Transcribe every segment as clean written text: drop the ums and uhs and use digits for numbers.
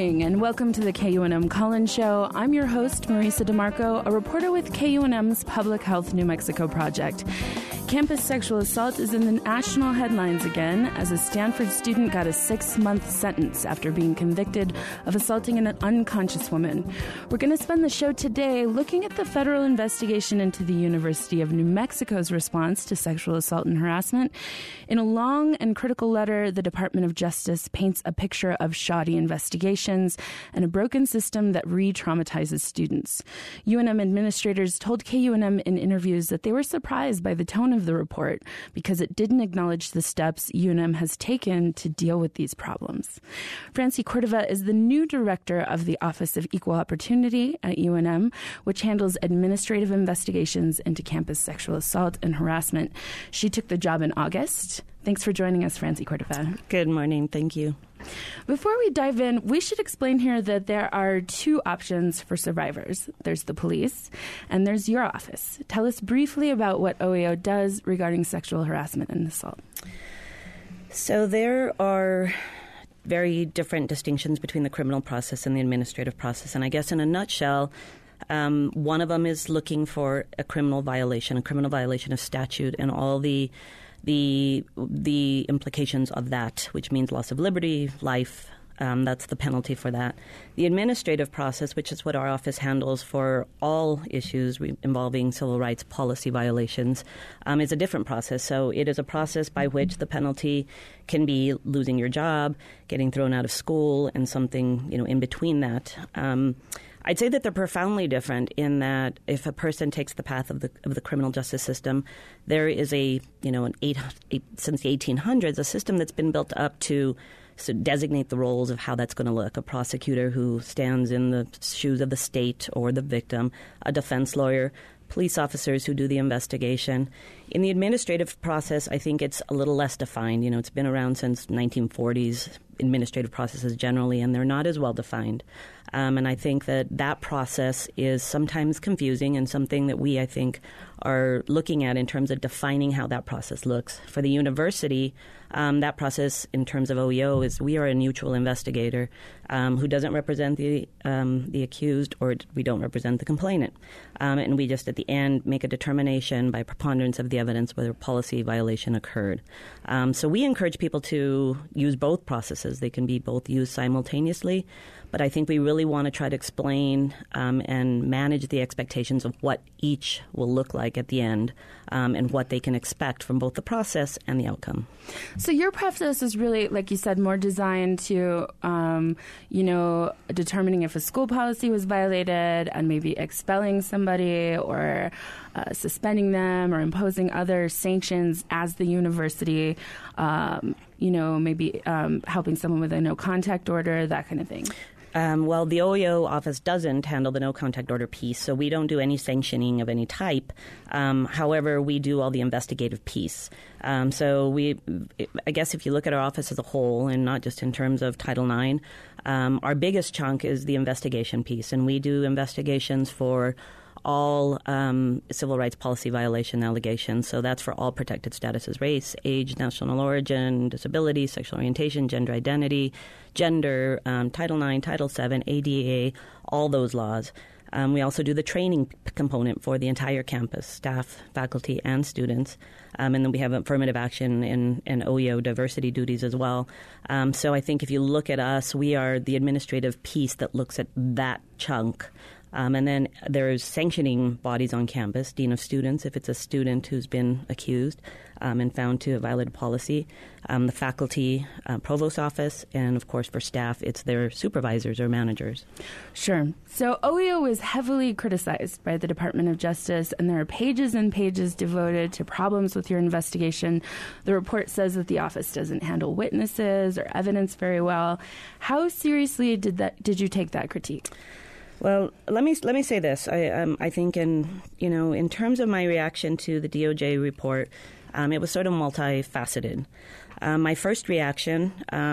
morning, and welcome to the KUNM Call-In Show. I'm your host, Marisa DeMarco, a reporter with KUNM's Public Health New Mexico project. Campus sexual assault is in the national headlines again as a Stanford student got a 6-month sentence after being convicted of assaulting an unconscious woman. We're going to spend the show today looking at the federal investigation into the University of New Mexico's response to sexual assault and harassment. In a long and critical letter, the Department of Justice paints a picture of shoddy investigations and a broken system that re-traumatizes students. UNM administrators told KUNM in interviews that they were surprised by the tone of the report because it didn't acknowledge the steps UNM has taken to deal with these problems. Francie Cordova is the new director of the Office of Equal Opportunity at UNM, which handles administrative investigations into campus sexual assault and harassment. She took the job in August. Thanks for joining us, Francie Cordova. Good morning. Thank you. Before we dive in, we should explain here that there are two options for survivors. There's the police, and there's your office. Tell us briefly about what OEO does regarding sexual harassment and assault. So there are very different distinctions between the criminal process and the administrative process. And I guess in a nutshell, one of them is looking for a criminal violation of statute and all the implications of that, which means loss of liberty, life. That's the penalty for that. The administrative process, which is what our office handles for all issues involving civil rights policy violations, is a different process. So it is a process by which the penalty can be losing your job, getting thrown out of school, and something in between that. I'd say that they're profoundly different in that if a person takes the path of the criminal justice system, there is since the 1800s, a system that's been built up to designate the roles of how that's going to look. A prosecutor who stands in the shoes of the state or the victim, a defense lawyer, police officers who do the investigation. In the administrative process, I think it's a little less defined. It's been around since 1940s, administrative processes generally, and they're not as well defined. And I think that process is sometimes confusing and something that we, I think, are looking at in terms of defining how that process looks. For the university, that process in terms of OEO is we are a neutral investigator who doesn't represent the accused, or we don't represent the complainant. And we just at the end make a determination by preponderance of the evidence whether a policy violation occurred. So we encourage people to use both processes. They can be both used simultaneously, but I think we really want to try to explain and manage the expectations of what each will look like at the end and what they can expect from both the process and the outcome. So your process is really, like you said, more designed to, determining if a school policy was violated and maybe expelling somebody or suspending them or imposing other sanctions as the university, maybe helping someone with a no-contact order, that kind of thing. Well, the OEO office doesn't handle the no-contact order piece, so we don't do any sanctioning of any type. However, we do all the investigative piece. I guess if you look at our office as a whole, and not just in terms of Title IX, our biggest chunk is the investigation piece, and we do investigations for all civil rights policy violation allegations. So that's for all protected statuses: race, age, national origin, disability, sexual orientation, gender identity, gender, Title IX, Title VII, ADA, all those laws. We also do the training component for the entire campus, staff, faculty, and students. And then we have affirmative action and OEO diversity duties as well. So I think if you look at us, we are the administrative piece that looks at that chunk. And then there's sanctioning bodies on campus, dean of students, if it's a student who's been accused and found to have violated policy, the faculty, provost office, and, of course, for staff, it's their supervisors or managers. Sure. So OEO is heavily criticized by the Department of Justice, and there are pages and pages devoted to problems with your investigation. The report says that the office doesn't handle witnesses or evidence very well. How seriously did you take that critique? Well, let me say this. I think in terms of my reaction to the DOJ report, it was sort of multifaceted. My first reaction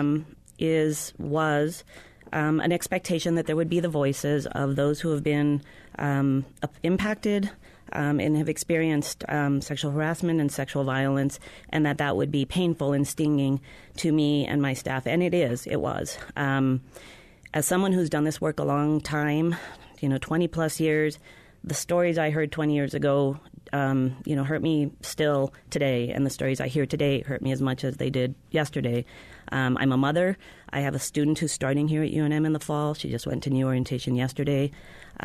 was an expectation that there would be the voices of those who have been impacted and have experienced sexual harassment and sexual violence, and that would be painful and stinging to me and my staff. And it was. as someone who's done this work a long time, 20 plus years, the stories I heard 20 years ago, hurt me still today, and the stories I hear today hurt me as much as they did yesterday. I'm a mother. I have a student who's starting here at UNM in the fall. She just went to new orientation yesterday.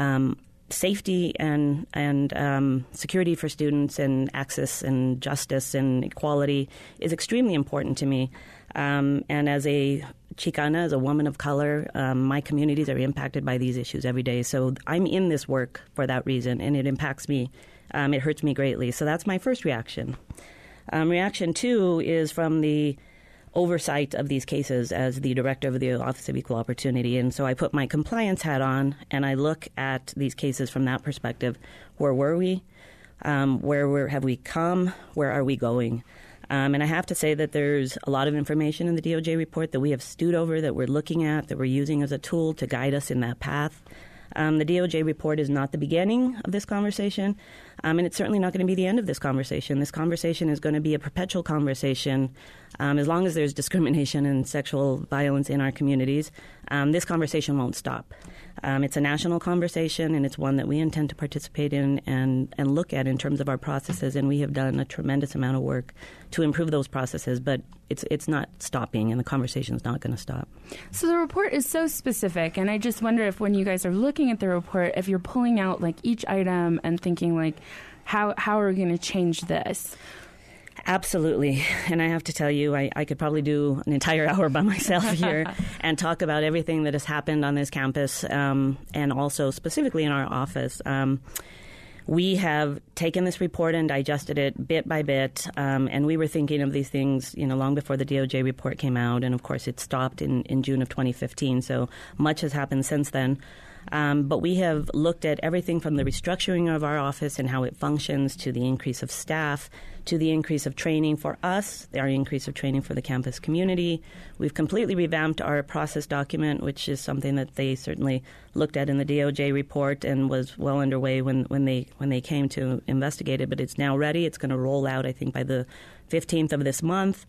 Safety and security for students and access and justice and equality is extremely important to me. And as a Chicana, as a woman of color, my communities are impacted by these issues every day. So I'm in this work for that reason, and it impacts me. It hurts me greatly. So that's my first reaction. Reaction two is from the oversight of these cases as the director of the Office of Equal Opportunity. And so I put my compliance hat on, and I look at these cases from that perspective. Where were we? Have we come? Where are we going? And I have to say that there's a lot of information in the DOJ report that we have stewed over, that we're looking at, that we're using as a tool to guide us in that path. The DOJ report is not the beginning of this conversation, and it's certainly not going to be the end of this conversation. This conversation is going to be a perpetual conversation as long as there's discrimination and sexual violence in our communities. This conversation won't stop. It's a national conversation, and it's one that we intend to participate in and look at in terms of our processes, and we have done a tremendous amount of work to improve those processes, but it's not stopping, and the conversation is not going to stop. So the report is so specific, and I just wonder if when you guys are looking at the report, if you're pulling out like each item and thinking like, how are we going to change this? Absolutely. And I have to tell you, I could probably do an entire hour by myself here and talk about everything that has happened on this campus and also specifically in our office. We have taken this report and digested it bit by bit, and we were thinking of these things, long before the DOJ report came out, and of course it stopped in June of 2015, so much has happened since then. But we have looked at everything from the restructuring of our office and how it functions to the increase of staff, to the increase of training for us, our increase of training for the campus community. We've completely revamped our process document, which is something that they certainly looked at in the DOJ report and was well underway when they came to investigate it. But it's now ready. It's going to roll out, I think, by the 15th of this month.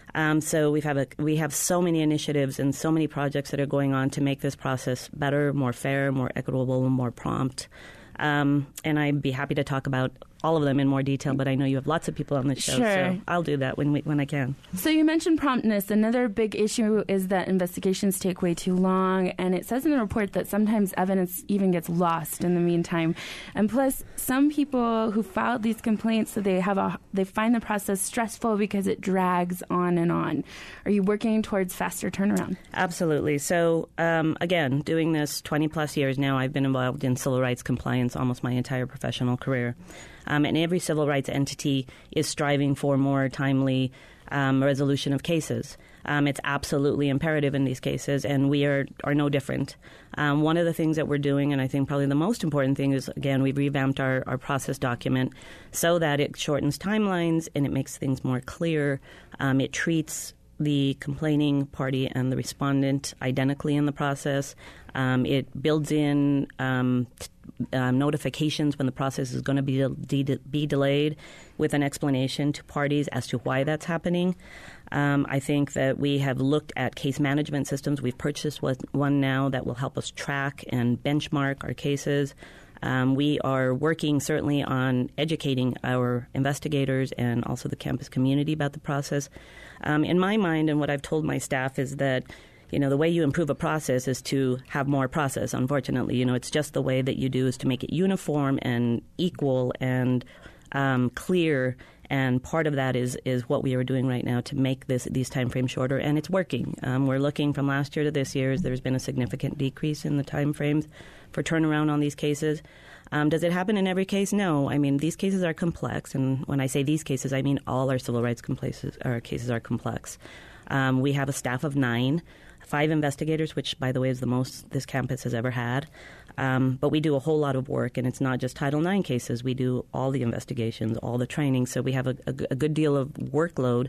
So we have so many initiatives and so many projects that are going on to make this process better, more fair, more equitable, more prompt. And I'd be happy to talk about all of them in more detail, but I know you have lots of people on the show, Sure. So I'll do that when I can. So you mentioned promptness. Another big issue is that investigations take way too long, and it says in the report that sometimes evidence even gets lost in the meantime. And plus, some people who filed these complaints, so they find the process stressful because it drags on and on. Are you working towards faster turnaround? Absolutely. So again, doing this 20 plus years now, I've been involved in civil rights compliance almost my entire professional career. And every civil rights entity is striving for more timely resolution of cases. It's absolutely imperative in these cases, and we are no different. One of the things that we're doing, and I think probably the most important thing, is, again, we've revamped our process document so that it shortens timelines and it makes things more clear. It treats the complaining party and the respondent identically in the process. It builds in notifications when the process is going to be delayed with an explanation to parties as to why that's happening. I think that we have looked at case management systems. We've purchased one now that will help us track and benchmark our cases. We are working certainly on educating our investigators and also the campus community about the process. In my mind, and what I've told my staff, is that the way you improve a process is to have more process, unfortunately. It's just the way that you do is to make it uniform and equal and clear. And part of that is what we are doing right now to make these time frames shorter, and it's working. We're looking from last year to this year. There's been a significant decrease in the time frames for turnaround on these cases. Does it happen in every case? No. I mean, these cases are complex, and when I say these cases, I mean all our civil rights cases are complex. We have a staff of 9, 5 investigators, which, by the way, is the most this campus has ever had. But we do a whole lot of work, and it's not just Title IX cases. We do all the investigations, all the training, so we have a good deal of workload.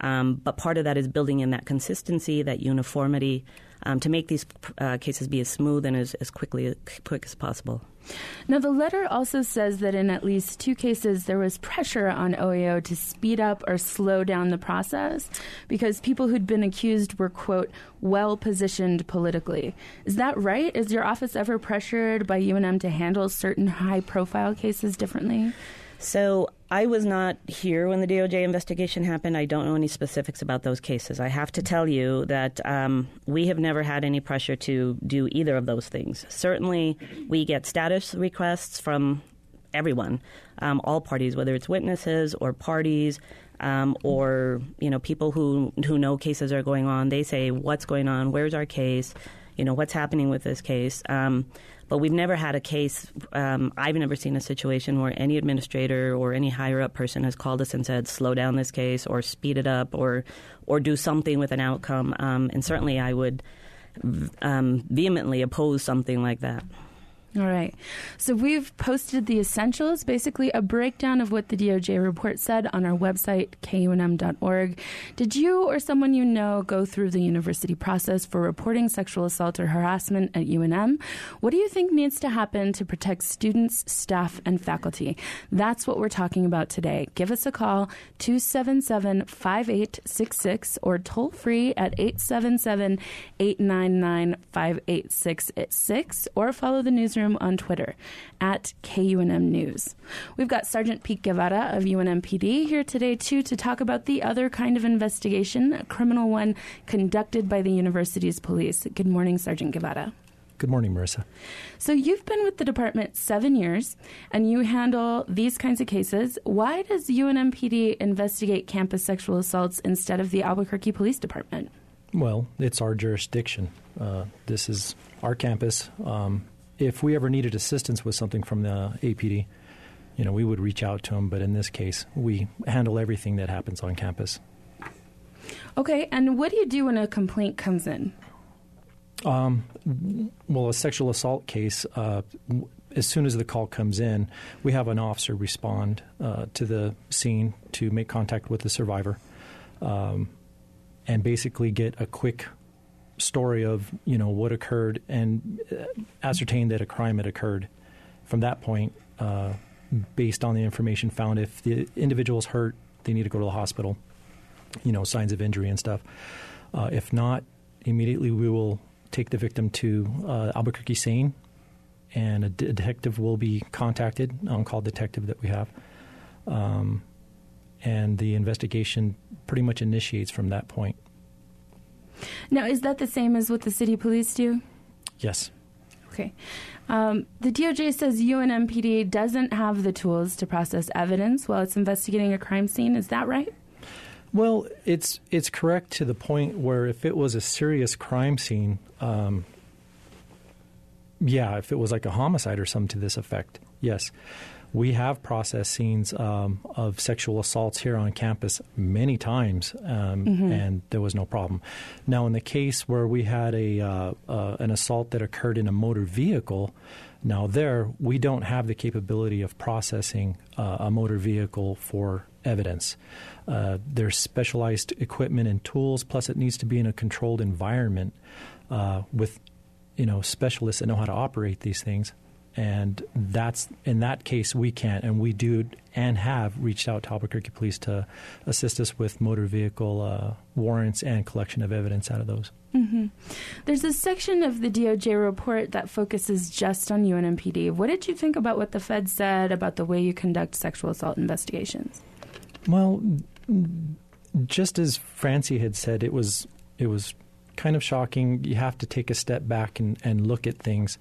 But part of that is building in that consistency, that uniformity, to make these cases be as smooth and as quick as possible. Now, the letter also says that in at least 2 cases, there was pressure on OAO to speed up or slow down the process because people who'd been accused were, quote, well-positioned politically. Is that right? Is your office ever pressured by UNM to handle certain high-profile cases differently? So I was not here when the DOJ investigation happened. I don't know any specifics about those cases. I have to tell you that we have never had any pressure to do either of those things. Certainly, we get status requests from everyone, all parties, whether it's witnesses or parties or people who know cases are going on. They say, what's going on? Where's our case? What's happening with this case? But we've never had a case, I've never seen a situation where any administrator or any higher-up person has called us and said, slow down this case or speed it up or do something with an outcome. And certainly I would vehemently oppose something like that. All right. So we've posted the essentials, basically a breakdown of what the DOJ report said on our website, kunm.org. Did you or someone you know go through the university process for reporting sexual assault or harassment at UNM? What do you think needs to happen to protect students, staff, and faculty? That's what we're talking about today. Give us a call, 277-5866, or toll free at 877-899-5866, or follow the newsroom on Twitter at KUNM News. We've got Sergeant Pete Guevara of UNMPD here today, too, to talk about the other kind of investigation, a criminal one conducted by the university's police. Good morning, Sergeant Guevara. Good morning, Marissa. So you've been with the department 7 years, and you handle these kinds of cases. Why does UNMPD investigate campus sexual assaults instead of the Albuquerque Police Department? Well, it's our jurisdiction. This is our campus. If we ever needed assistance with something from the APD, we would reach out to them. But in this case, we handle everything that happens on campus. Okay, and what do you do when a complaint comes in? Well, a sexual assault case, as soon as the call comes in, we have an officer respond to the scene to make contact with the survivor and basically get a quick story of what occurred and ascertain that a crime had occurred. From that point, based on the information found, if the individual's hurt, they need to go to the hospital, signs of injury and stuff. If not, immediately we will take the victim to Albuquerque SANE, and a detective will be contacted, on-call detective that we have, and the investigation pretty much initiates from that point. Now, is that the same as what the city police do? Yes. Okay. The DOJ says UNMPD doesn't have the tools to process evidence while it's investigating a crime scene. Is that right? Well, it's correct to the point where if it was a serious crime scene, if it was like a homicide or something to this effect, yes. We have processed scenes of sexual assaults here on campus many times, and there was no problem. Now, in the case where we had an assault that occurred in a motor vehicle, now there we don't have the capability of processing a motor vehicle for evidence. There's specialized equipment and tools, plus it needs to be in a controlled environment with specialists that know how to operate these things. And that's in that case we can't, and we do and have reached out to Albuquerque Police to assist us with motor vehicle warrants and collection of evidence out of those. Mm-hmm. There's a section of the DOJ report that focuses just on UNMPD. What did you think about what the Fed said about the way you conduct sexual assault investigations? Well, just as Francie had said, it was kind of shocking. You have to take a step back and look at things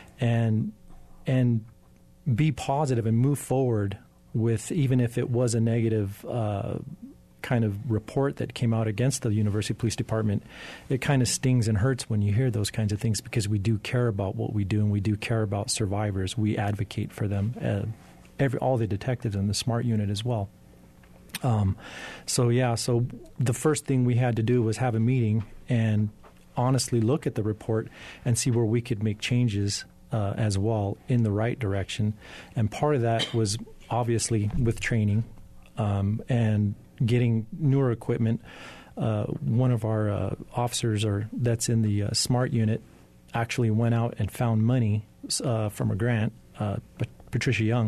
and be positive and move forward with, even if it was a negative kind of report that came out against the University Police Department. It kind of stings and hurts when you hear those kinds of things because we do care about what we do and we do care about survivors. We advocate for them, all the detectives in the SMART unit as well. So the first thing we had to do was have a meeting and honestly look at the report and see where we could make changes as well in the right direction. And part of that was obviously with training and, getting newer equipment. One of our officers that's in the SMART unit actually went out and found money from a grant, Patricia Young,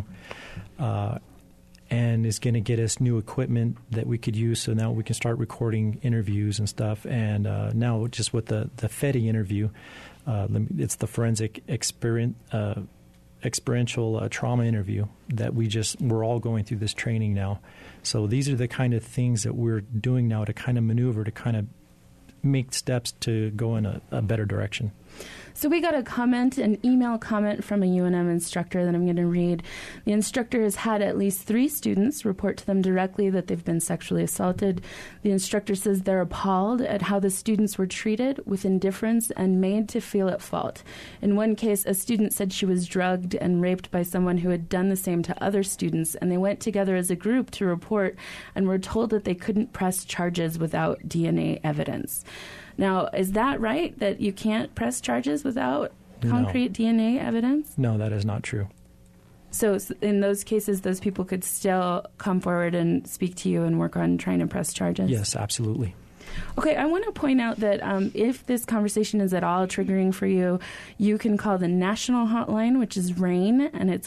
and is going to get us new equipment that we could use. So now we can start recording interviews and stuff. And now just with the FETI interview, it's the forensic experiential trauma interview that we're all going through this training now. So these are the kind of things that we're doing now to kind of maneuver, to kind of make steps to go in a better direction. So we got an email comment from a UNM instructor that I'm going to read. The instructor has had at least 3 students report to them directly that they've been sexually assaulted. The instructor says they're appalled at how the students were treated with indifference and made to feel at fault. In one case, a student said she was drugged and raped by someone who had done the same to other students, and they went together as a group to report and were told that they couldn't press charges without DNA evidence. Now, is that right, that you can't press charges without concrete DNA evidence? No, that is not true. So in those cases, those people could still come forward and speak to you and work on trying to press charges? Yes, absolutely. Okay, I want to point out that if this conversation is at all triggering for you, you can call the national hotline, which is RAIN, and it's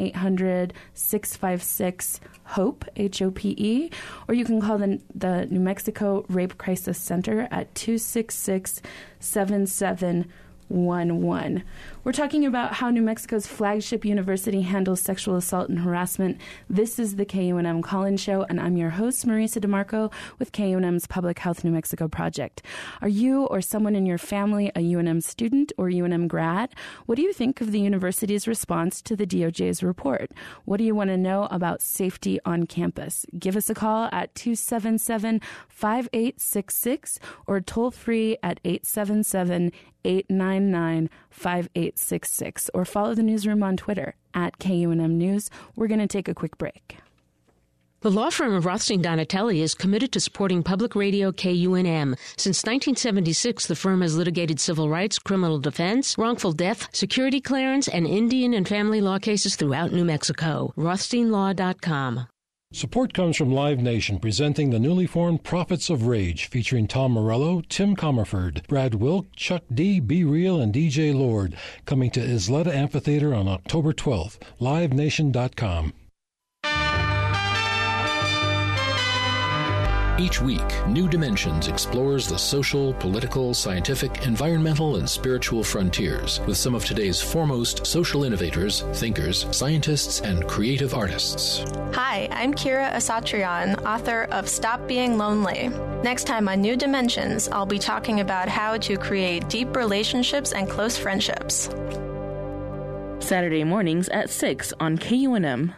1-800-656-HOPE, H-O-P-E, or you can call the New Mexico Rape Crisis Center at 266-7711. We're talking about how New Mexico's flagship university handles sexual assault and harassment. This is the KUNM Call-In Show, and I'm your host, Marisa DeMarco, with KUNM's Public Health New Mexico Project. Are you or someone in your family a UNM student or UNM grad? What do you think of the university's response to the DOJ's report? What do you want to know about safety on campus? Give us a call at 277-5866 or toll free at 877-899-5866, or follow the newsroom on Twitter at KUNM News. We're going to take a quick break. The law firm of Rothstein Donatelli is committed to supporting public radio KUNM. Since 1976, the firm has litigated civil rights, criminal defense, wrongful death, security clearance, and Indian and family law cases throughout New Mexico. RothsteinLaw.com. Support comes from Live Nation, presenting the newly formed Prophets of Rage, featuring Tom Morello, Tim Comerford, Brad Wilk, Chuck D, Be Real, and DJ Lord, coming to Isleta Amphitheater on October 12th. LiveNation.com. Each week, New Dimensions explores the social, political, scientific, environmental, and spiritual frontiers with some of today's foremost social innovators, thinkers, scientists, and creative artists. Hi, I'm Kira Asatrian, author of Stop Being Lonely. Next time on New Dimensions, I'll be talking about how to create deep relationships and close friendships. Saturday mornings at 6 on KUNM.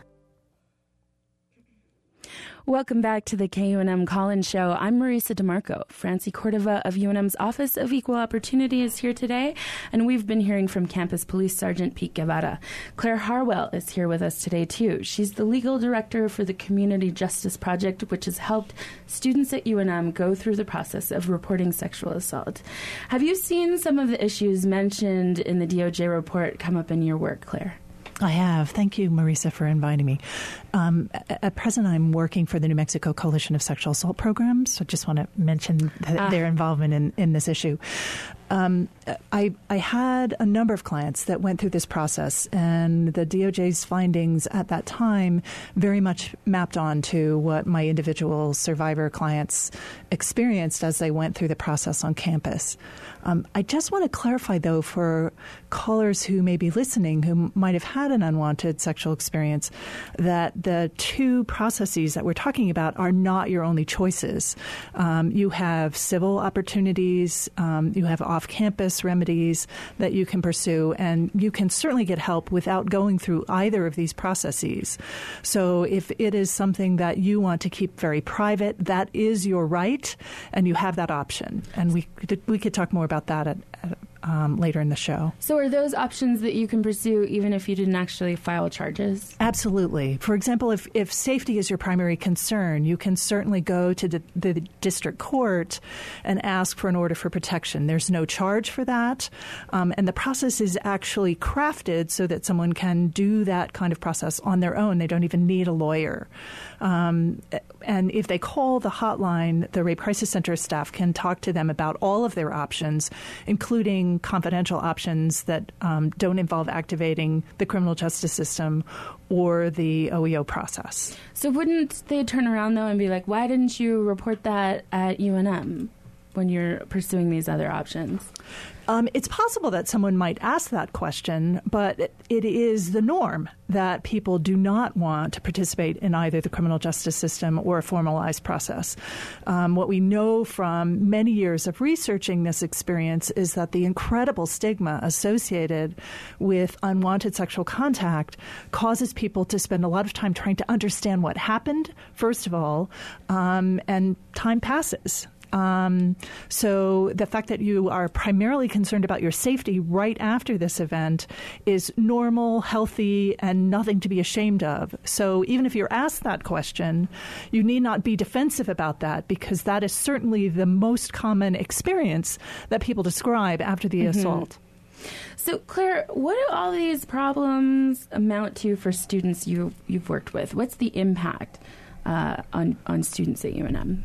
Welcome back to the KUNM Call-In Show. I'm Marisa DeMarco. Francie Cordova of UNM's Office of Equal Opportunity is here today, and we've been hearing from Campus Police Sergeant Pete Guevara. Claire Harwell is here with us today, too. She's the legal director for the Community Justice Project, which has helped students at UNM go through the process of reporting sexual assault. Have you seen some of the issues mentioned in the DOJ report come up in your work, Claire? I have. Thank you, Marisa, for inviting me. At present, I'm working for the New Mexico Coalition of Sexual Assault Programs, so I just want to mention their involvement in this issue. I had a number of clients that went through this process, and the DOJ's findings at that time very much mapped on to what my individual survivor clients experienced as they went through the process on campus. I just want to clarify, though, for callers who may be listening who might have had an unwanted sexual experience, that the two processes that we're talking about are not your only choices. You have civil opportunities, you have off-campus remedies that you can pursue, and you can certainly get help without going through either of these processes. So if it is something that you want to keep very private, that is your right, and you have that option. And we could talk more about that later in the show. So are those options that you can pursue even if you didn't actually file charges? Absolutely. For example, if safety is your primary concern, you can certainly go to the district court and ask for an order for protection. There's no charge for that, and the process is actually crafted so that someone can do that kind of process on their own. They don't even need a lawyer. And if they call the hotline, the Rape Crisis Center staff can talk to them about all of their options, including confidential options that don't involve activating the criminal justice system or the OEO process. So wouldn't they turn around, though, and be like, why didn't you report that at UNM when you're pursuing these other options? It's possible that someone might ask that question, but it is the norm that people do not want to participate in either the criminal justice system or a formalized process. What we know from many years of researching this experience is that the incredible stigma associated with unwanted sexual contact causes people to spend a lot of time trying to understand what happened, first of all, and time passes. So the fact that you are primarily concerned about your safety right after this event is normal, healthy, and nothing to be ashamed of. So even if you're asked that question, you need not be defensive about that, because that is certainly the most common experience that people describe after the assault. So, Claire, what do all these problems amount to for students you've worked with? What's the impact on students at UNM?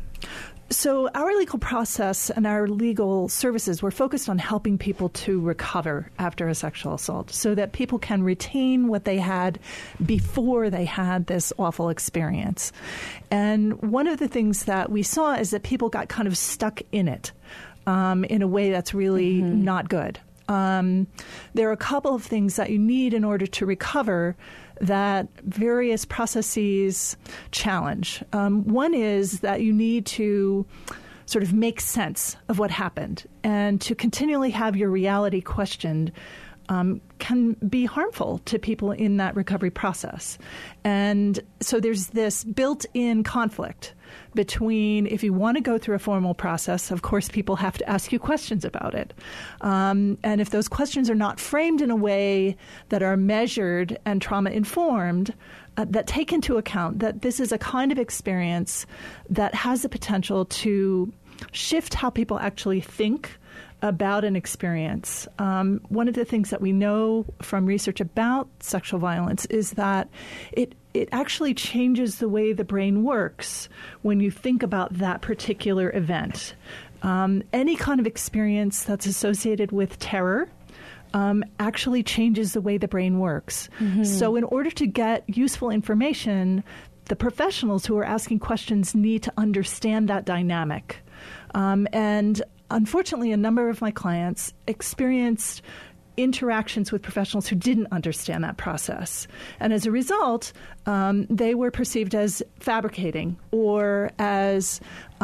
So our legal process and our legal services were focused on helping people to recover after a sexual assault so that people can retain what they had before they had this awful experience. And one of the things that we saw is that people got kind of stuck in it in a way that's really not good. There are a couple of things that you need in order to recover that various processes challenge. One is that you need to sort of make sense of what happened, and to continually have your reality questioned can be harmful to people in that recovery process. And so there's this built-in conflict between, if you want to go through a formal process, of course, people have to ask you questions about it. And if those questions are not framed in a way that are measured and trauma-informed, that take into account that this is a kind of experience that has the potential to shift how people actually think about an experience. One of the things that we know from research about sexual violence is that it actually changes the way the brain works when you think about that particular event. Any kind of experience that's associated with terror actually changes the way the brain works. So in order to get useful information, the professionals who are asking questions need to understand that dynamic. And unfortunately, a number of my clients experienced interactions with professionals who didn't understand that process. And as a result, they were perceived as fabricating or as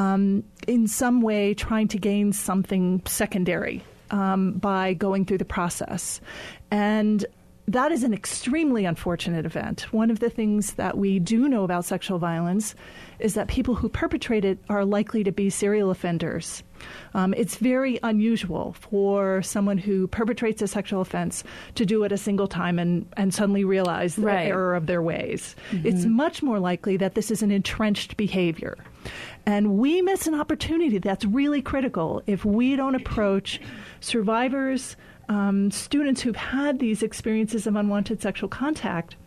in some way trying to gain something secondary by going through the process. And that is an extremely unfortunate event. One of the things that we do know about sexual violence is that people who perpetrate it are likely to be serial offenders. It's very unusual for someone who perpetrates a sexual offense to do it a single time and suddenly realize the error of their ways. It's much more likely that this is an entrenched behavior. And we miss an opportunity that's really critical if we don't approach survivors, students who've had these experiences of unwanted sexual contact.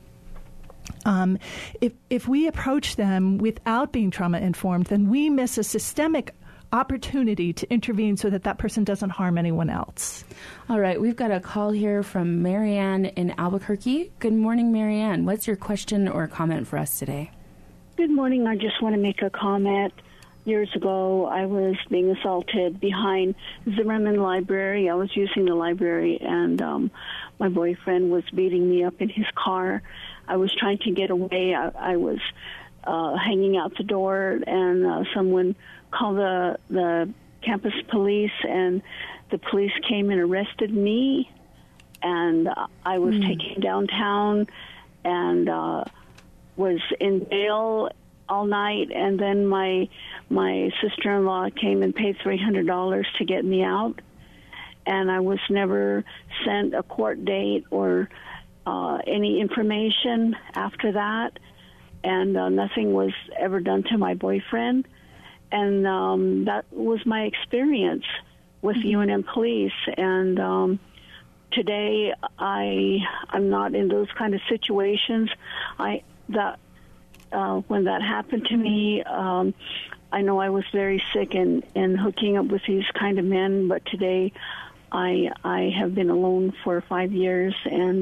If we approach them without being trauma-informed, then we miss a systemic opportunity to intervene so that that person doesn't harm anyone else. All right, we've got a call here from Marianne in Albuquerque. Good morning, Marianne. What's your question or comment for us today? Good morning. I just want to make a comment. Years ago, I was being assaulted behind Zimmerman Library. I was using the library, and my boyfriend was beating me up in his car. I was trying to get away. I was hanging out the door, and someone called the campus police, and the police came and arrested me, and I was taken downtown and was in bail all night, and then my sister-in-law came and paid $300 to get me out. and I was never sent a court date or any information after that, and nothing was ever done to my boyfriend. And that was my experience with UNM police. And today, I'm not in those kind of situations. When that happened to me, I know I was very sick and hooking up with these kind of men. But today, I have been alone for 5 years and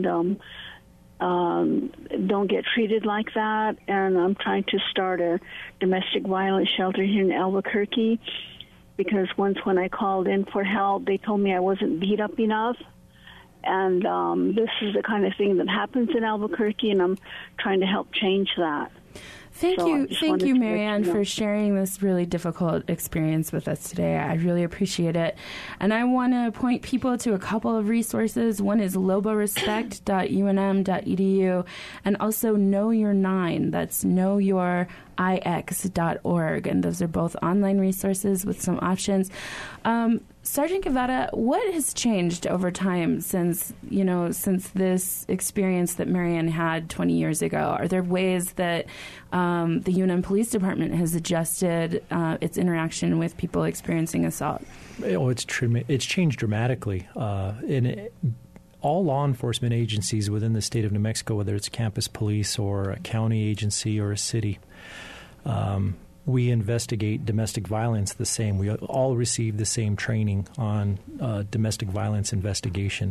don't get treated like that. And I'm trying to start a domestic violence shelter here in Albuquerque, because once when I called in for help, they told me I wasn't beat up enough. And this is the kind of thing that happens in Albuquerque, and I'm trying to help change that. Thank you, Marianne, for sharing this really difficult experience with us today. I really appreciate it. And I want to point people to a couple of resources. One is loborespect.unm.edu, and also Know Your 9. That's knowyourix.org. And those are both online resources with some options. Sergeant Guevara, what has changed over time since this experience that Marianne had 20 years ago? Are there ways that the UNM Police Department has adjusted its interaction with people experiencing assault? Oh, it's changed dramatically. In all law enforcement agencies within the state of New Mexico, whether it's campus police or a county agency or a city, we investigate domestic violence the same. We all receive the same training on domestic violence investigation.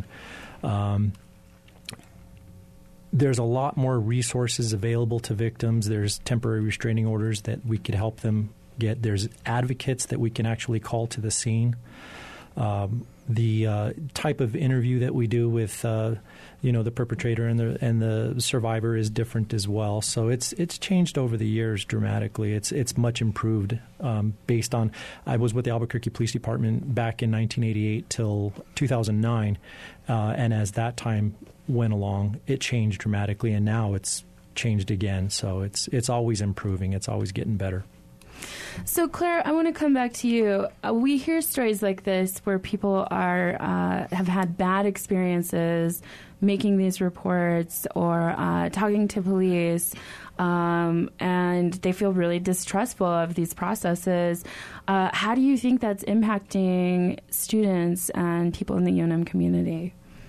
There's a lot more resources available to victims. There's temporary restraining orders that we could help them get. There's advocates that we can actually call to the scene. The type of interview that we do with the perpetrator and the survivor is different as well. So it's changed over the years dramatically. It's much improved based on. I was with the Albuquerque Police Department back in 1988 till 2009, and as that time went along, it changed dramatically, and now it's changed again. So it's always improving. It's always getting better. So, Claire, I want to come back to you. We hear stories like this where people have had bad experiences making these reports or talking to police, and they feel really distrustful of these processes. How do you think that's impacting students and people in the UNM community?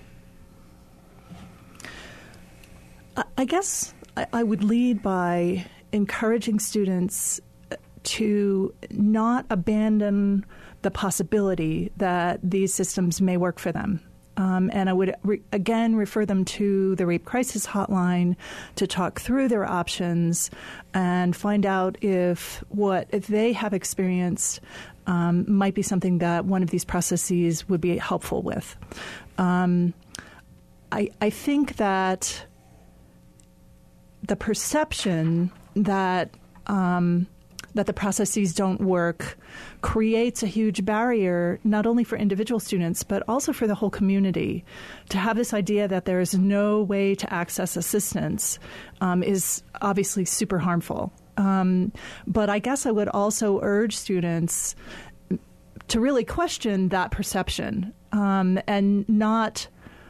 I guess I would lead by encouraging students to not abandon the possibility that these systems may work for them. And I would, again, refer them to the Rape Crisis Hotline to talk through their options and find out if what they have experienced might be something that one of these processes would be helpful with. I think that the perception that the processes don't work creates a huge barrier, not only for individual students, but also for the whole community. To have this idea that there is no way to access assistance is obviously super harmful. But I guess I would also urge students to really question that perception and not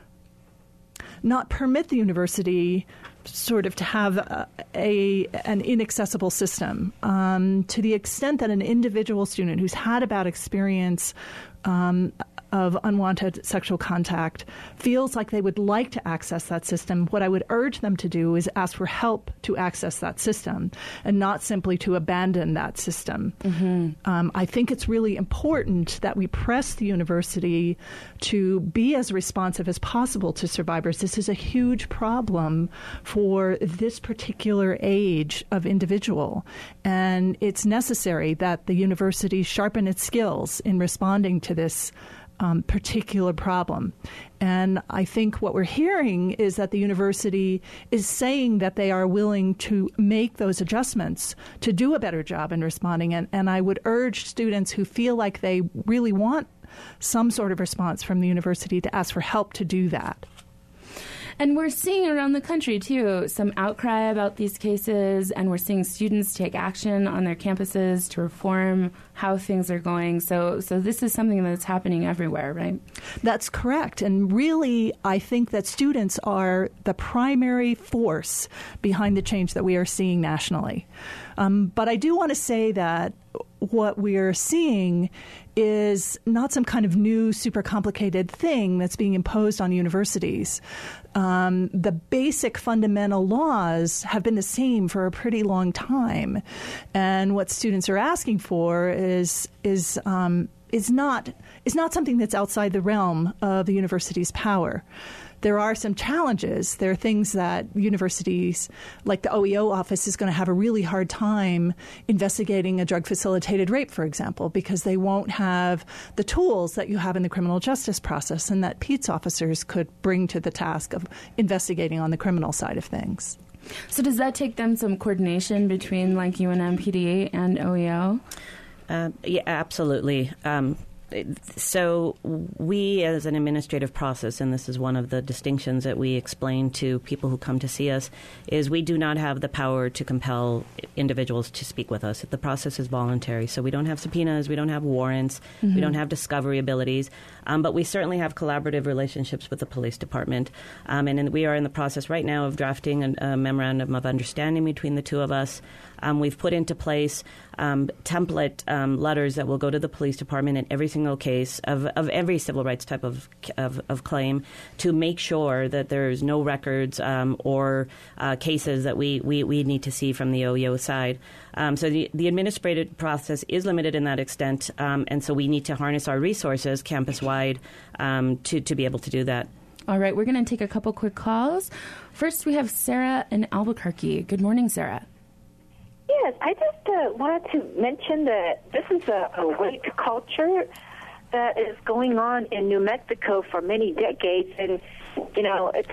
permit the university sort of to have an inaccessible system. To the extent that an individual student who's had a bad experience of unwanted sexual contact feels like they would like to access that system, what I would urge them to do is ask for help to access that system and not simply to abandon that system. Mm-hmm. I think it's really important that we press the university to be as responsive as possible to survivors. This is a huge problem for this particular age of individual, and it's necessary that the university sharpen its skills in responding to this particular problem. And I think what we're hearing is that the university is saying that they are willing to make those adjustments to do a better job in responding. And I would urge students who feel like they really want some sort of response from the university to ask for help to do that. And we're seeing around the country, too, some outcry about these cases, and we're seeing students take action on their campuses to reform how things are going. So this is something that's happening everywhere, right? That's correct. And really, I think that students are the primary force behind the change that we are seeing nationally. But I do want to say that what we are seeing is not some kind of new, super complicated thing that's being imposed on universities. The basic fundamental laws have been the same for a pretty long time, and what students are asking for is not something that's outside the realm of the university's power. There are some challenges. There are things that universities, like the OEO office, is going to have a really hard time investigating a drug-facilitated rape, for example, because they won't have the tools that you have in the criminal justice process and that PETS officers could bring to the task of investigating on the criminal side of things. So does that take them some coordination between like UNM, PDA, and OEO? Yeah, absolutely. So we, as an administrative process, and this is one of the distinctions that we explain to people who come to see us, is we do not have the power to compel individuals to speak with us. The process is voluntary. So we don't have subpoenas, we don't have warrants, we don't have discovery abilities, but we certainly have collaborative relationships with the police department. And we are in the process right now of drafting a memorandum of understanding between the two of us. We've put into place template letters that will go to the police department in every single case of every civil rights type of claim to make sure that there's no records or cases that we need to see from the OEO side. So the administrative process is limited in that extent, and so we need to harness our resources campus-wide to be able to do that. All right, we're going to take a couple quick calls. First, we have Sarah in Albuquerque. Good morning, Sarah. Yes, I just wanted to mention that this is a rape culture that is going on in New Mexico for many decades, and it's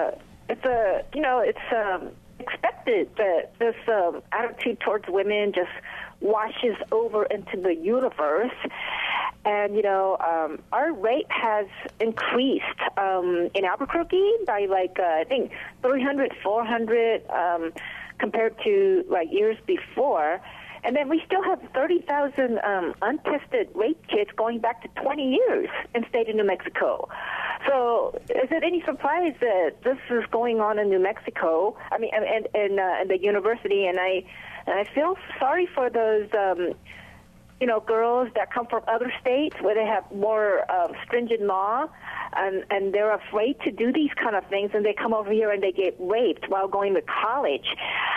expected that this attitude towards women just washes over into the universe. And, our rate has increased in Albuquerque by I think 300, 400 compared to years before. And then we still have 30,000 untested rape kits going back to 20 years in the state of New Mexico. So is it any surprise that this is going on in New Mexico? I mean, and the university, and I feel sorry for those girls that come from other states where they have more stringent law, and they're afraid to do these kind of things, and they come over here and they get raped while going to college.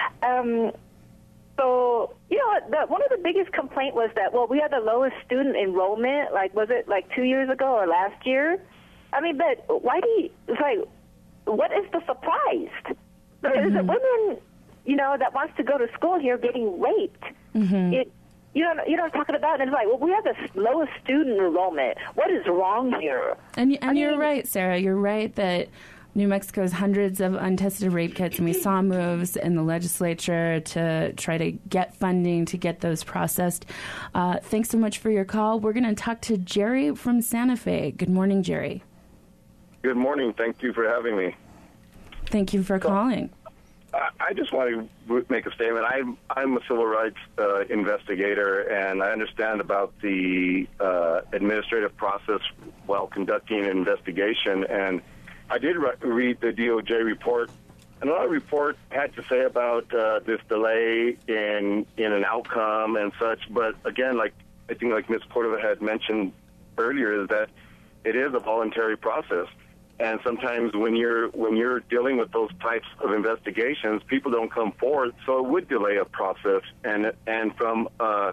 So, one of the biggest complaints was that, we had the lowest student enrollment, was it 2 years ago or last year? I mean, but why what is the surprise? There's a woman, that wants to go to school here getting raped. You know what I'm talking about? And it's we have the lowest student enrollment. What is wrong here? And you're right, Sarah. You're right that New Mexico has hundreds of untested rape kits, and we saw moves in the legislature to try to get funding to get those processed. Thanks so much for your call. We're going to talk to Jerry from Santa Fe. Good morning, Jerry. Good morning. Thank you for having me. Thank you for calling. I just want to make a statement. I'm a civil rights investigator, and I understand about the administrative process while conducting an investigation. And I did read the DOJ report, and a lot of report had to say about this delay in an outcome and such. But again, I think Ms. Cordova had mentioned earlier, is that it is a voluntary process. And sometimes when you're dealing with those types of investigations, people don't come forward, so it would delay a process. And from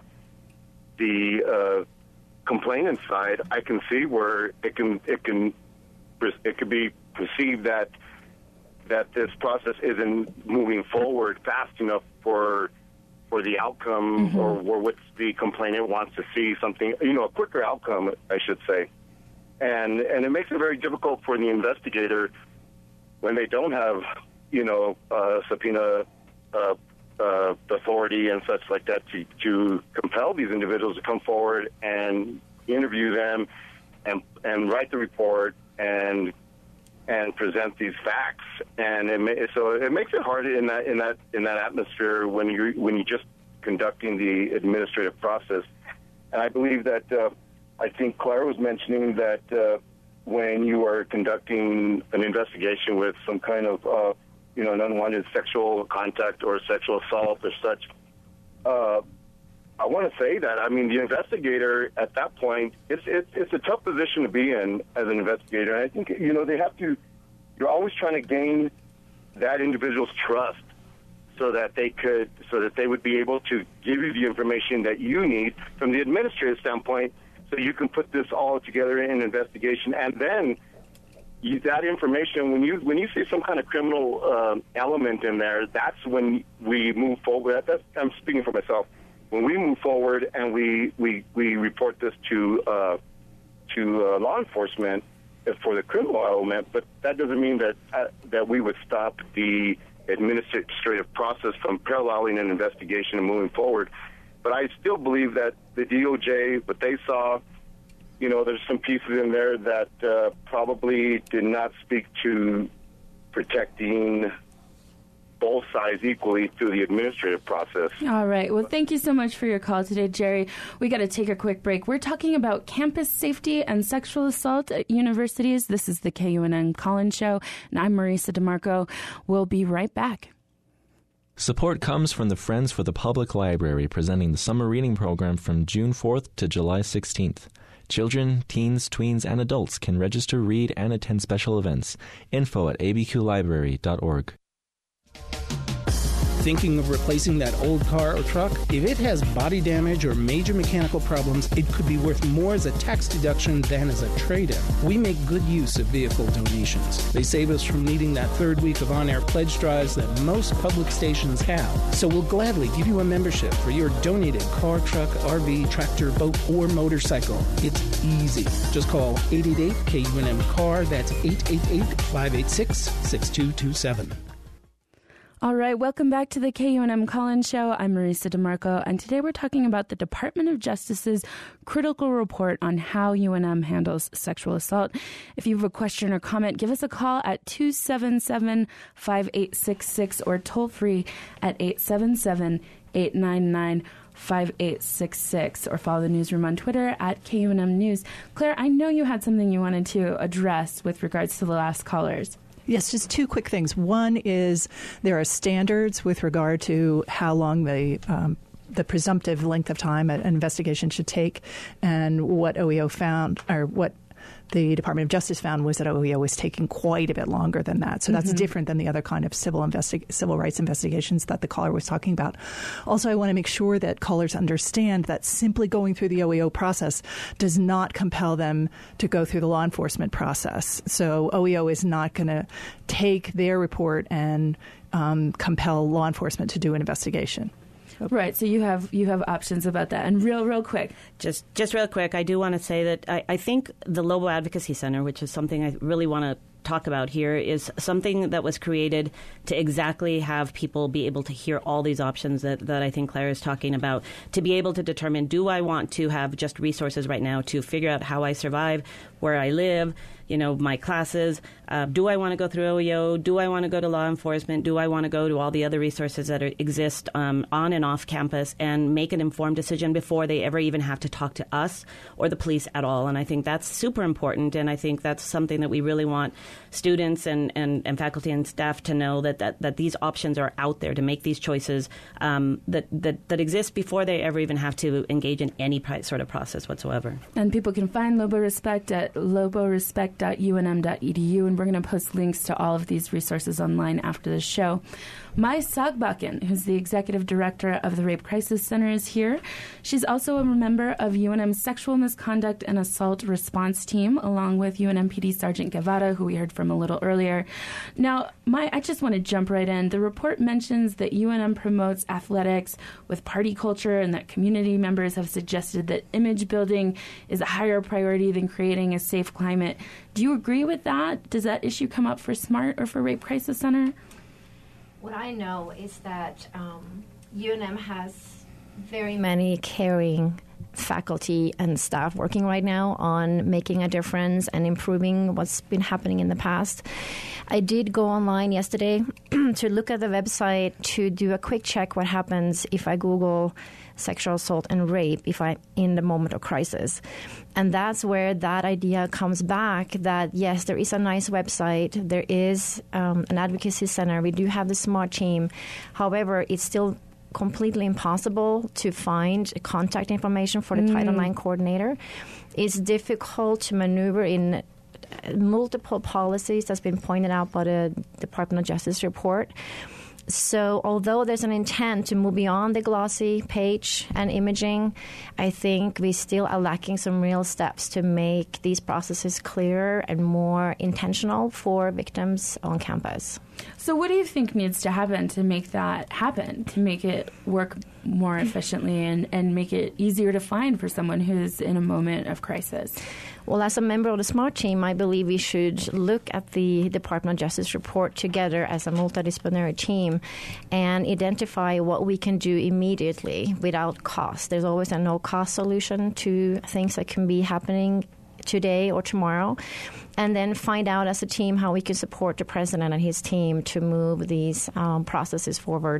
the complainant side, I can see where it could be perceived that this process isn't moving forward fast enough for the outcome, or what the complainant wants to see, something, a quicker outcome, I should say. And it makes it very difficult for the investigator when they don't have, subpoena authority and such like that to compel these individuals to come forward and interview them and write the report and and present these facts. And so it makes it hard in that atmosphere when you're just conducting the administrative process. And I believe that I think Claire was mentioning that when you are conducting an investigation with some kind of an unwanted sexual contact or sexual assault or such, I want to say that, I mean, the investigator at that point, it's a tough position to be in as an investigator. And I think, you're always trying to gain that individual's trust so that they would be able to give you the information that you need from the administrative standpoint so you can put this all together in an investigation. And then that information, when you see some kind of criminal element in there, that's when we move forward. I'm speaking for myself. When we move forward and we report this to law enforcement for the criminal element, but that doesn't mean that we would stop the administrative process from paralleling an investigation and moving forward. But I still believe that the DOJ, what they saw, there's some pieces in there that probably did not speak to protecting both sides equally through the administrative process. All right. Well, thank you so much for your call today, Jerry. We got to take a quick break. We're talking about campus safety and sexual assault at universities. This is the KUNM Collins Show, and I'm Marisa DeMarco. We'll be right back. Support comes from the Friends for the Public Library, presenting the summer reading program from June 4th to July 16th. Children, teens, tweens, and adults can register, read, and attend special events. Info at abqlibrary.org. Thinking of replacing that old car or truck? If it has body damage or major mechanical problems, it could be worth more as a tax deduction than as a trade-in. We make good use of vehicle donations. They save us from needing that third week of on-air pledge drives that most public stations have. So we'll gladly give you a membership for your donated car, truck, RV, tractor, boat, or motorcycle. It's easy. Just call 888-KUNM-CAR. That's 888-586-6227. All right, welcome back to the KUNM Collins Show. I'm Marisa DeMarco, and today we're talking about the Department of Justice's critical report on how UNM handles sexual assault. If you have a question or comment, give us a call at 277-5866 or toll free at 877-899-5866, or follow the newsroom on Twitter at KUNM News. Claire, I know you had something you wanted to address with regards to the last callers. Yes, just two quick things. One is there are standards with regard to how long the presumptive length of time an investigation should take, and what OEO found, or what the Department of Justice found, was that OEO was taking quite a bit longer than that. So that's different than the other kind of civil rights investigations that the caller was talking about. Also, I want to make sure that callers understand that simply going through the OEO process does not compel them to go through the law enforcement process. So OEO is not going to take their report and compel law enforcement to do an investigation. Right, so you have options about that. And real quick. Just real quick, I do want to say that I think the Lobo Advocacy Center, which is something I really want to talk about here, is something that was created to exactly have people be able to hear all these options that I think Claire is talking about, to be able to determine, do I want to have just resources right now to figure out how I survive, where I live, my classes. Do I want to go through OEO? Do I want to go to law enforcement? Do I want to go to all the other resources that exist on and off campus, and make an informed decision before they ever even have to talk to us or the police at all? And I think that's super important, and I think that's something that we really want students and faculty and staff to know, that these options are out there to make these choices that exist before they ever even have to engage in any sort of process whatsoever. And people can find Lobo Respect at loborespect.unm.edu, and we're going to post links to all of these resources online after the show. Mai Sagbakken, who's the executive director of the Rape Crisis Center, is here. She's also a member of UNM's Sexual Misconduct and Assault Response Team, along with UNMPD Sergeant Guevara, who we heard from a little earlier. Now, Mai, I just want to jump right in. The report mentions that UNM promotes athletics with party culture, and that community members have suggested that image building is a higher priority than creating a safe climate. Do you agree with that? Does that issue come up for SMART or for Rape Crisis Center? What I know is that UNM has very many caring faculty and staff working right now on making a difference and improving what's been happening in the past. I did go online yesterday to look at the website to do a quick check what happens if I Google sexual assault and rape if I'm in the moment of crisis. And that's where that idea comes back that, yes, there is a nice website. There is an advocacy center. We do have the SMART team. However, it's still completely impossible to find contact information for the Title IX coordinator. It's difficult to maneuver in multiple policies that's been pointed out by the Department of Justice report. So although there's an intent to move beyond the glossy page and imaging, I think we still are lacking some real steps to make these processes clearer and more intentional for victims on campus. So what do you think needs to happen to make that happen, to make it work more efficiently and make it easier to find for someone who's in a moment of crisis? Well, as a member of the SMART team, I believe we should look at the Department of Justice report together as a multidisciplinary team and identify what we can do immediately without cost. There's always a no-cost solution to things that can be happening today or tomorrow, and then find out as a team how we can support the president and his team to move these processes forward.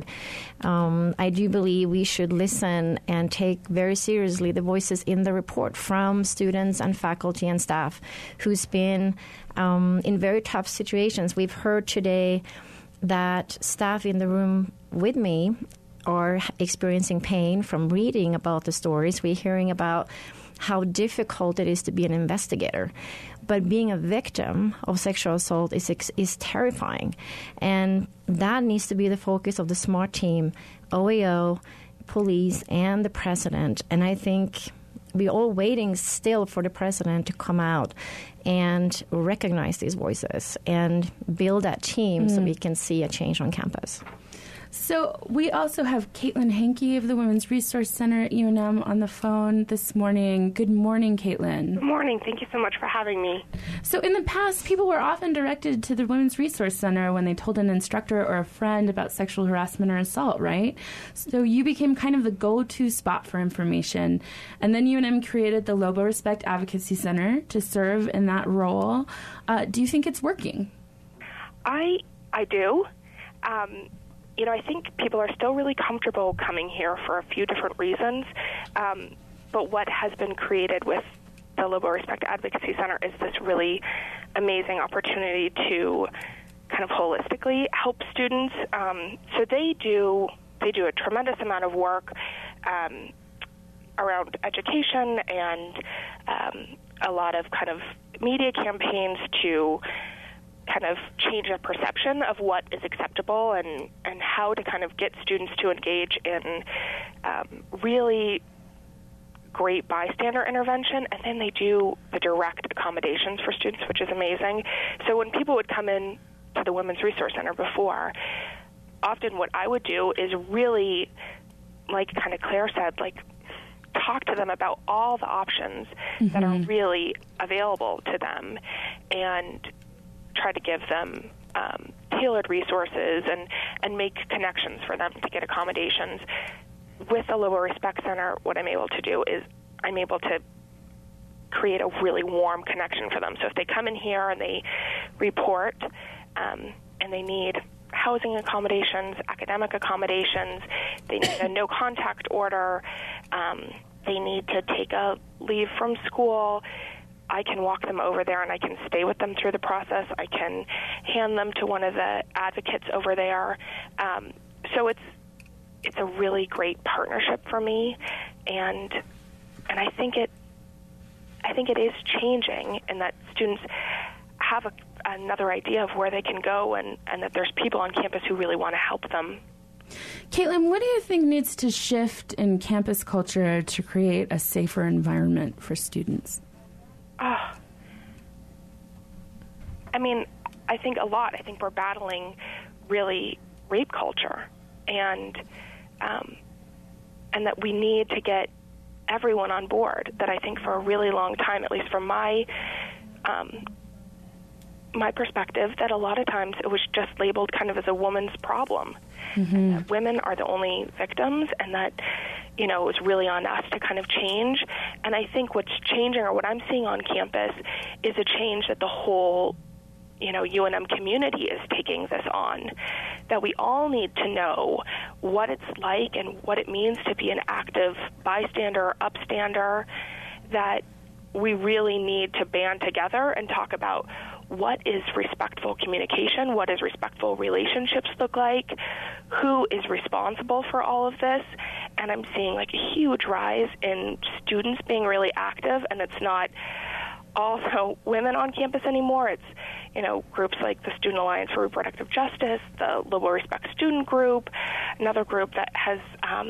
I do believe we should listen and take very seriously the voices in the report from students and faculty and staff who's been in very tough situations. We've heard today that staff in the room with me are experiencing pain from reading about the stories. We're hearing about how difficult it is to be an investigator. But being a victim of sexual assault is terrifying. And that needs to be the focus of the SMART team, OAO, police, and the president. And I think we're all waiting still for the president to come out and recognize these voices and build that team so we can see a change on campus. So we also have Caitlin Hankey of the Women's Resource Center at UNM on the phone this morning. Good morning, Caitlin. Good morning. Thank you so much for having me. So in the past, people were often directed to the Women's Resource Center when they told an instructor or a friend about sexual harassment or assault, right? So you became kind of the go-to spot for information. And then UNM created the Lobo Respect Advocacy Center to serve in that role. Do you think it's working? I do. I think people are still really comfortable coming here for a few different reasons. But what has been created with the Lobo Respect Advocacy Center is this really amazing opportunity to kind of holistically help students. So they do a tremendous amount of work around education and a lot of kind of media campaigns to kind of change the perception of what is acceptable and how to kind of get students to engage in really great bystander intervention. And then they do the direct accommodations for students, which is amazing. So when people would come in to the Women's Resource Center before, often what I would do is really, like kind of Claire said, like talk to them about all the options that are really available to them and try to give them tailored resources and make connections for them to get accommodations. With the Lobo Respect Center, what I'm able to do is I'm able to create a really warm connection for them. So if they come in here and they report and they need housing accommodations, academic accommodations, they need a no-contact order, they need to take a leave from school, I can walk them over there and I can stay with them through the process. I can hand them to one of the advocates over there. So it's a really great partnership for me, and I think it is changing, in that students have another idea of where they can go, and that there's people on campus who really want to help them. Caitlin, what do you think needs to shift in campus culture to create a safer environment for students? I think a lot. I think we're battling really rape culture, and that we need to get everyone on board. That I think for a really long time, at least from my perspective, that a lot of times it was just labeled kind of as a woman's problem. And that women are the only victims, and that is really on us to kind of change. And I think what's changing, or what I'm seeing on campus, is a change that the whole UNM community is taking this on, that we all need to know what it's like and what it means to be an active bystander, upstander, that we really need to band together and talk about what is respectful communication, what does respectful relationships look like, who is responsible for all of this. And I'm seeing like a huge rise in students being really active, and it's not also women on campus anymore. It's groups like the Student Alliance for Reproductive Justice, the Liberal Respect Student Group, another group that has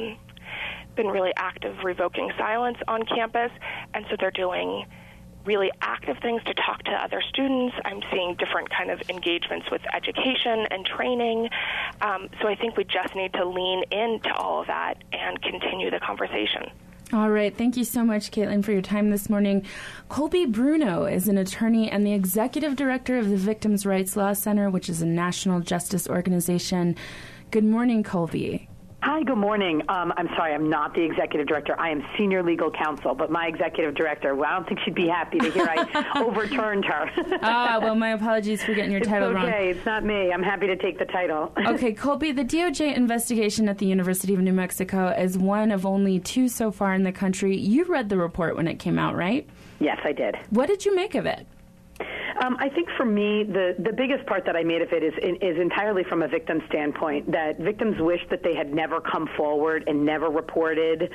been really active revoking silence on campus. And so they're doing really active things to talk to other students. I'm seeing different kind of engagements with education and training. So I think we just need to lean into all of that and continue the conversation. All right. Thank you so much, Caitlin, for your time this morning. Colby Bruno is an attorney and the executive director of the Victims' Rights Law Center, which is a national justice organization. Good morning, Colby. Hi, good morning. I'm sorry, I'm not the executive director. I am senior legal counsel, but my executive director, I don't think she'd be happy to hear I overturned her. Well, my apologies for getting your title wrong. It's okay. It's not me. I'm happy to take the title. Okay, Colby, the DOJ investigation at the University of New Mexico is one of only 2 so far in the country. You read the report when it came out, right? Yes, I did. What did you make of it? I think for me, the biggest part that I made of it is entirely from a victim standpoint, that victims wish that they had never come forward and never reported,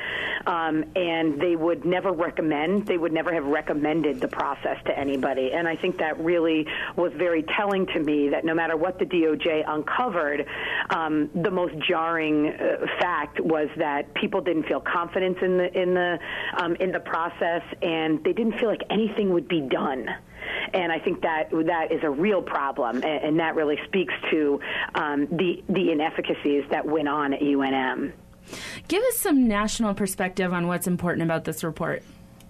and they would never have recommended the process to anybody. And I think that really was very telling to me, that no matter what the DOJ uncovered, the most jarring fact was that people didn't feel confidence in the process, and they didn't feel like anything would be done. And I think that is a real problem, and that really speaks to the inefficacies that went on at UNM. Give us some national perspective on what's important about this report.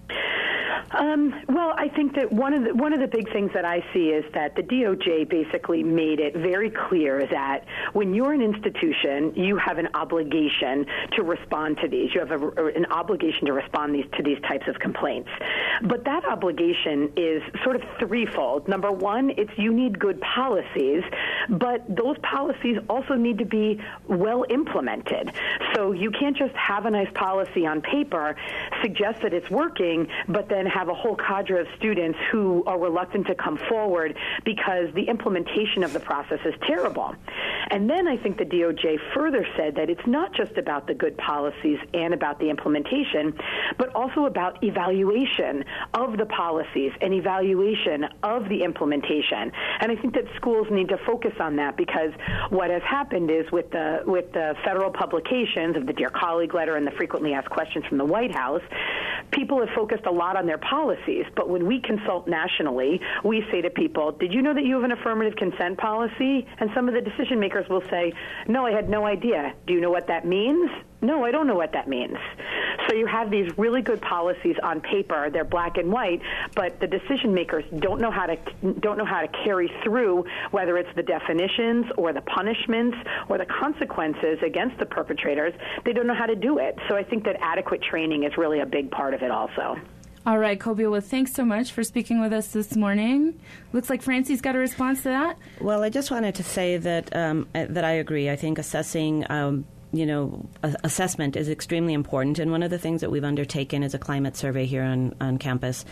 Well, I think that one of the big things that I see is that the DOJ basically made it very clear that when you're an institution, you have an obligation to respond to these. You have an obligation to respond to these types of complaints. But that obligation is sort of threefold. Number one, you need good policies, but those policies also need to be well implemented. So you can't just have a nice policy on paper, suggest that it's working, but then have a whole cadre of students who are reluctant to come forward because the implementation of the process is terrible. And then I think the DOJ further said that it's not just about the good policies and about the implementation, but also about evaluation of the policies and evaluation of the implementation. And I think that schools need to focus on that, because what has happened is with the federal publications of the Dear Colleague letter and the frequently asked questions from the White House, people have focused a lot on their policies. But when we consult nationally, we say to people, did you know that you have an affirmative consent policy? And some of the decision makers will say, no, I had no idea. Do you know what that means? No, I don't know what that means. So you have these really good policies on paper. They're black and white, but the decision makers don't know how to carry through, whether it's the definitions or the punishments or the consequences against the perpetrators. They don't know how to do it. So I think that adequate training is really a big part of it also. All right, Colby, well, thanks so much for speaking with us this morning. Looks like Francie's got a response to that. Well, I just wanted to say that that I agree. I think assessing assessment is extremely important. And one of the things that we've undertaken is a climate survey here on campus.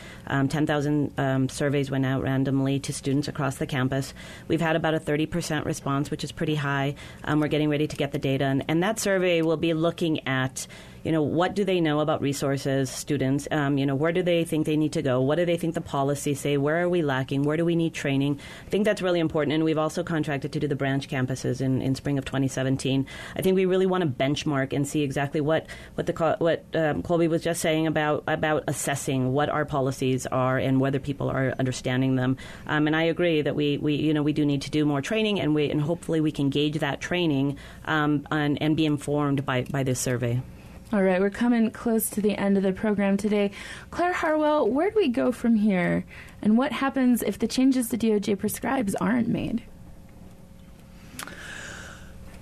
10,000 surveys went out randomly to students across the campus. We've had about a 30% response, which is pretty high. We're getting ready to get the data. And that survey will be looking at what do they know about resources, students? Where do they think they need to go? What do they think the policies say? Where are we lacking? Where do we need training? I think that's really important. And we've also contracted to do the branch campuses in spring of 2017. I think we really want to benchmark and see exactly what Colby was just saying about assessing what our policies are and whether people are understanding them. And I agree that we do need to do more training, and hopefully we can gauge that training and be informed by this survey. All right, we're coming close to the end of the program today. Claire Harwell, where do we go from here? And what happens if the changes the DOJ prescribes aren't made?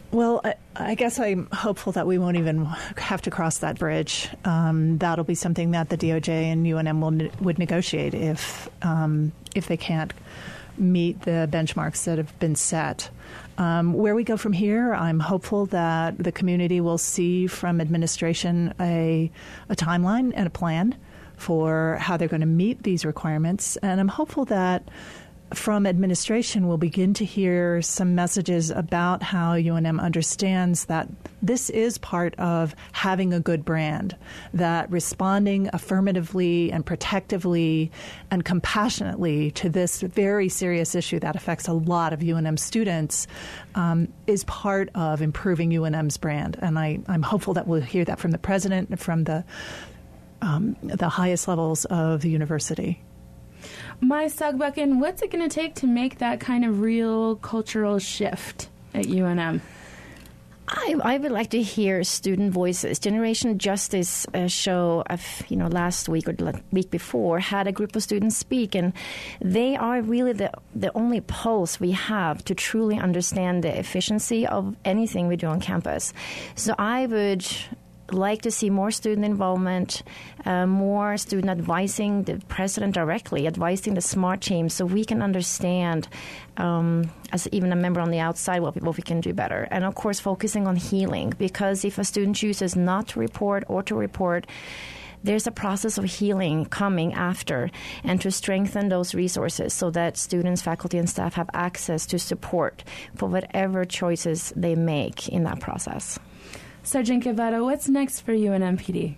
Well, I guess I'm hopeful that we won't even have to cross that bridge. That'll be something that the DOJ and UNM would negotiate if they can't meet the benchmarks that have been set. Where we go from here, I'm hopeful that the community will see from administration a timeline and a plan for how they're going to meet these requirements. And I'm hopeful that from administration, we'll begin to hear some messages about how UNM understands that this is part of having a good brand, that responding affirmatively and protectively and compassionately to this very serious issue that affects a lot of UNM students is part of improving UNM's brand. And I'm hopeful that we'll hear that from the president and from the highest levels of the university. Mai Sagbucken, what's it going to take to make that kind of real cultural shift at UNM? I would like to hear student voices. Generation Justice show of last week or the week before had a group of students speak, and they are really the only pulse we have to truly understand the efficiency of anything we do on campus. So I would like to see more student involvement, more student advising the president directly, advising the SMART team, so we can understand, as even a member on the outside, what we can do better. And, of course, focusing on healing, because if a student chooses not to report or to report, there's a process of healing coming after, and to strengthen those resources so that students, faculty, and staff have access to support for whatever choices they make in that process. Sergeant Guevara, what's next for UNM-PD?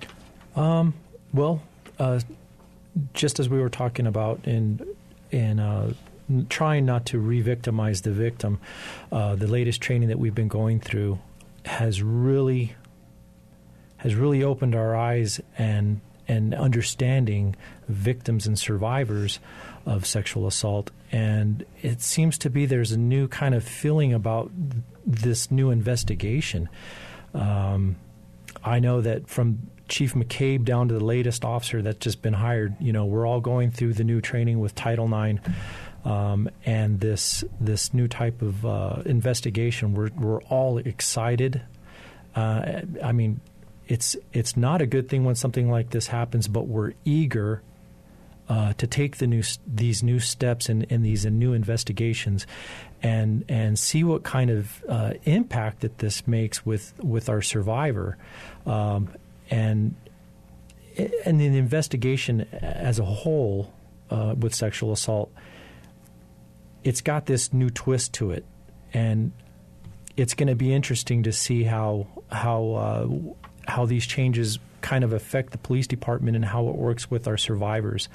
Just as we were talking about in trying not to re-victimize the victim, the latest training that we've been going through has really opened our eyes and understanding victims and survivors of sexual assault. And it seems to be there's a new kind of feeling about this new investigation. I know that from Chief McCabe down to the latest officer that's just been hired, we're all going through the new training with Title IX, and this new type of investigation. We're all excited. I mean, it's not a good thing when something like this happens, but we're eager to take these new steps in these new investigations and see what kind of impact that this makes with our survivor, and the investigation as a whole with sexual assault. It's got this new twist to it, and it's going to be interesting to see how these changes kind of affect the police department and how it works with our survivors.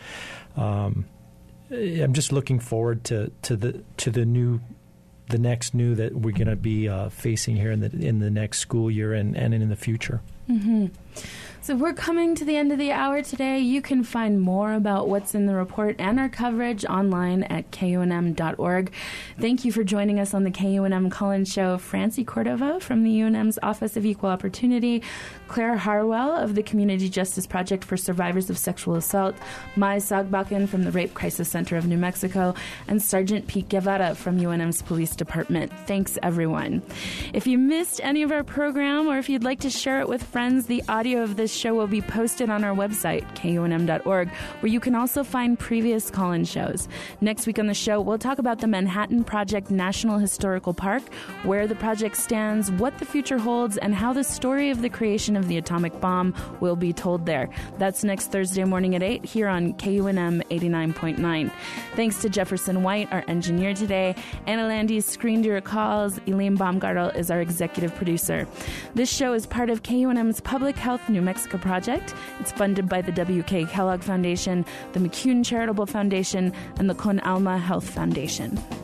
I'm just looking forward to the next new that we're going to be facing here in the next school year and in the future. Mm-hmm. So we're coming to the end of the hour today. You can find more about what's in the report and our coverage online at KUNM.org. Thank you for joining us on the KUNM Call-In Show. Francie Cordova from the UNM's Office of Equal Opportunity, Claire Harwell of the Community Justice Project for Survivors of Sexual Assault, Mai Sagbucken from the Rape Crisis Center of New Mexico, and Sergeant Pete Guevara from UNM's Police Department. Thanks, everyone. If you missed any of our program, or if you'd like to share it with friends, the audio of this show will be posted on our website, KUNM.org, where you can also find previous call-in shows. Next week on the show, we'll talk about the Manhattan Project National Historical Park, where the project stands, what the future holds, and how the story of the creation of the atomic bomb will be told there. That's next Thursday morning at 8 here on KUNM 89.9. Thanks to Jefferson White, our engineer today. Anna Landy screened your calls. Elaine Baumgartel is our executive producer. This show is part of KUNM's Public Health New Mexico project. It's funded by the W.K. Kellogg Foundation, the McCune Charitable Foundation, and the Con Alma Health Foundation.